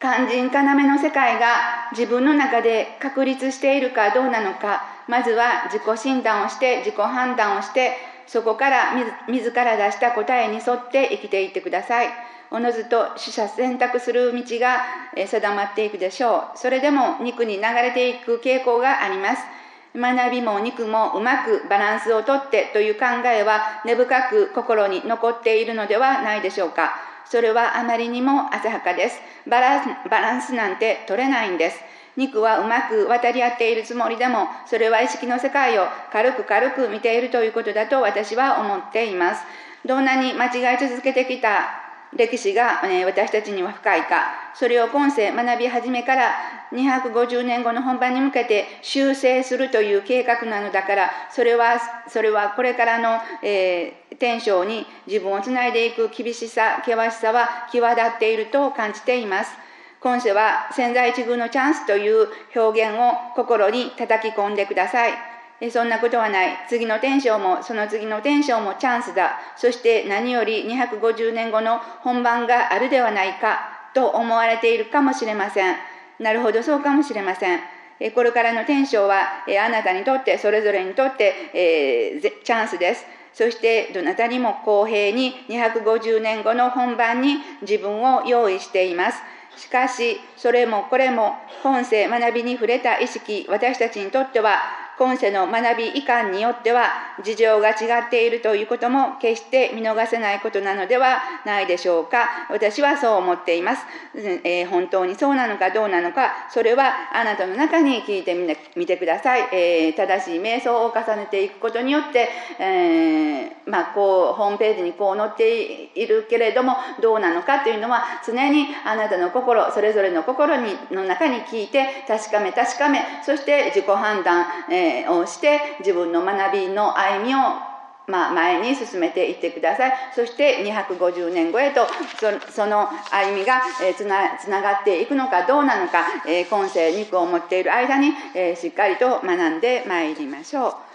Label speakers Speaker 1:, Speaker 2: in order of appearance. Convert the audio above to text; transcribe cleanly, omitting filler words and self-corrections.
Speaker 1: 肝心要の世界が自分の中で確立しているかどうなのか、まずは自己診断をして自己判断をして、そこから自ら出した答えに沿って生きていってください。おのずと取捨選択する道が定まっていくでしょう。それでも肉に流れていく傾向があります。学びも肉もうまくバランスをとってという考えは根深く心に残っているのではないでしょうか。それはあまりにも浅はかです。バランスなんて取れないんです。肉はうまく渡り合っているつもりでも、それは意識の世界を軽く見ているということだと私は思っています。どんなに間違い続けてきた歴史が、私たちには深いか、それを今世学び始めから250年後の本番に向けて修正するという計画なのだから、それはこれからの、天正に自分をつないでいく厳しさ、険しさは際立っていると感じています。今世は千載一遇のチャンスという表現を心に叩き込んでください。そんなことはない。次の天正もその次の天正もチャンスだ。そして何より250年後の本番があるではないかと思われているかもしれません。なるほど、そうかもしれません。これからの天正はあなたにとってそれぞれにとってチャンスです。そしてどなたにも公平に250年後の本番に自分を用意しています。しかしそれもこれも今世学びに触れた意識、私たちにとっては今世の学びいかんによっては事情が違っているということも決して見逃せないことなのではないでしょうか。私はそう思っています。本当にそうなのかどうなのか、それはあなたの中に聞いてみてください。正しい瞑想を重ねていくことによって、こうホームページにこう載っているけれどもどうなのかというのは常にあなたの心、それぞれの心の中に聞いて確かめ、そして自己判断、をして自分の学びの歩みを前に進めていってください。そして250年後へとその歩みがつながっていくのかどうなのか、今世肉を持っている間にしっかりと学んでまいりましょう。